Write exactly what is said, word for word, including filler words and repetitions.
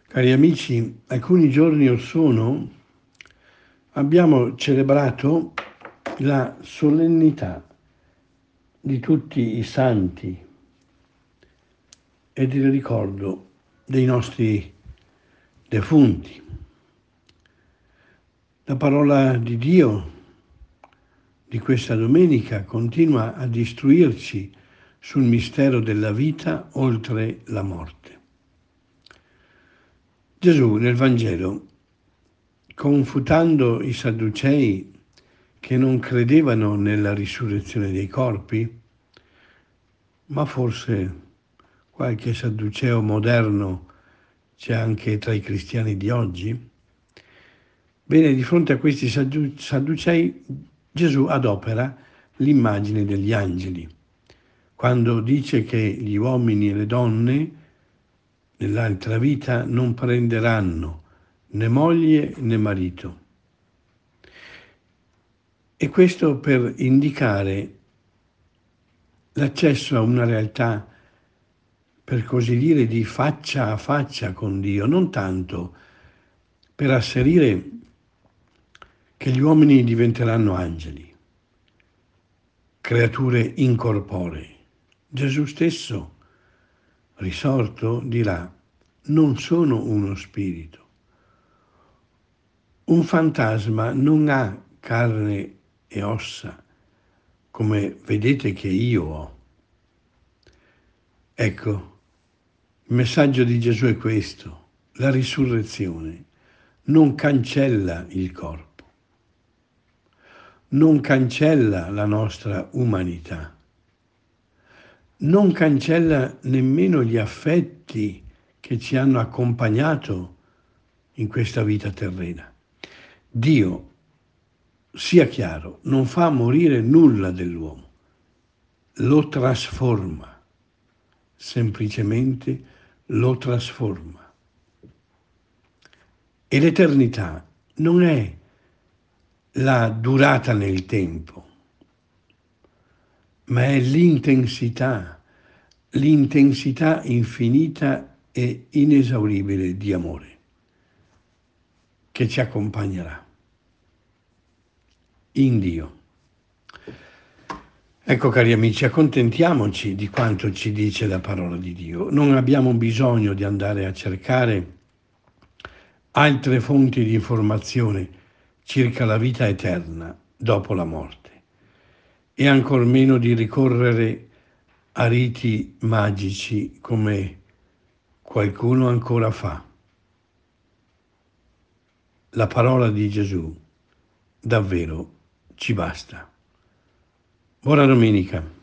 Cari amici, alcuni giorni or sono abbiamo celebrato la solennità di tutti i santi ed il ricordo dei nostri defunti. La parola di Dio di questa domenica continua ad istruirci sul mistero della vita oltre la morte. Gesù nel Vangelo, confutando i Sadducei che non credevano nella risurrezione dei corpi, ma forse qualche sadduceo moderno c'è anche tra i cristiani di oggi. Bene, di fronte a questi sadducei Gesù adopera l'immagine degli angeli, quando dice che gli uomini e le donne nell'altra vita non prenderanno né moglie né marito. E questo per indicare l'accesso a una realtà, per così dire, di faccia a faccia con Dio, non tanto per asserire che gli uomini diventeranno angeli, creature incorporee. Gesù stesso, risorto, dirà: non sono uno spirito. Un fantasma non ha carne e ossa, come vedete che io ho. Ecco, il messaggio di Gesù è questo: la risurrezione non cancella il corpo, non cancella la nostra umanità, non cancella nemmeno gli affetti che ci hanno accompagnato in questa vita terrena. Dio, sia chiaro, non fa morire nulla dell'uomo, lo trasforma, semplicemente lo trasforma. E l'eternità non è la durata nel tempo, ma è l'intensità, l'intensità infinita e inesauribile di amore che ci accompagnerà in Dio. Ecco, cari amici, accontentiamoci di quanto ci dice la parola di Dio. Non abbiamo bisogno di andare a cercare altre fonti di informazione circa la vita eterna dopo la morte, e ancor meno di ricorrere a riti magici come qualcuno ancora fa. La parola di Gesù davvero ci basta. Buona domenica.